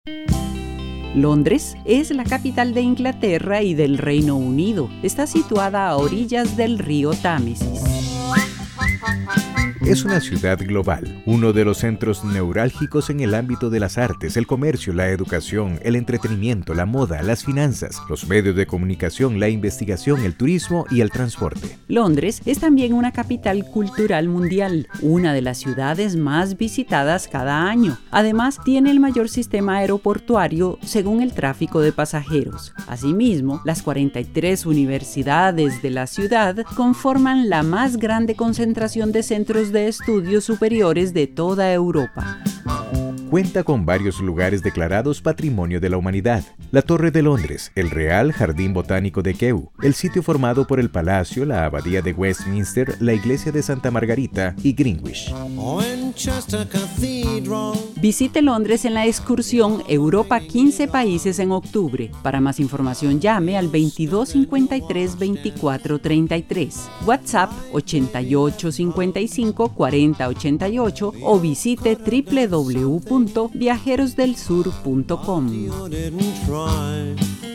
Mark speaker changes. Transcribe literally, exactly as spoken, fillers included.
Speaker 1: Londres es la capital de Inglaterra y del Reino Unido. Está situada a orillas del río Támesis.
Speaker 2: Es una ciudad global, uno de los centros neurálgicos en el ámbito de las artes, el comercio, la educación, el entretenimiento, la moda, las finanzas, los medios de comunicación, la investigación, el turismo y el transporte.
Speaker 1: Londres es también una capital cultural mundial, una de las ciudades más visitadas cada año. Además, tiene el mayor sistema aeroportuario según el tráfico de pasajeros. Asimismo, las cuarenta y tres universidades de la ciudad conforman la más grande concentración de centros de estudios superiores de toda Europa.
Speaker 2: Cuenta con varios lugares declarados Patrimonio de la Humanidad: la Torre de Londres, el Real Jardín Botánico de Kew, el sitio formado por el Palacio, la Abadía de Westminster, la Iglesia de Santa Margarita y Greenwich.
Speaker 1: Visite Londres en la excursión Europa quince países en octubre. Para más información llame al veintidós cincuenta y tres veinticuatro treinta y tres, WhatsApp ochenta y ocho cincuenta y cinco cuarenta ochenta y ocho o visite w w w punto viajeros del sur punto com.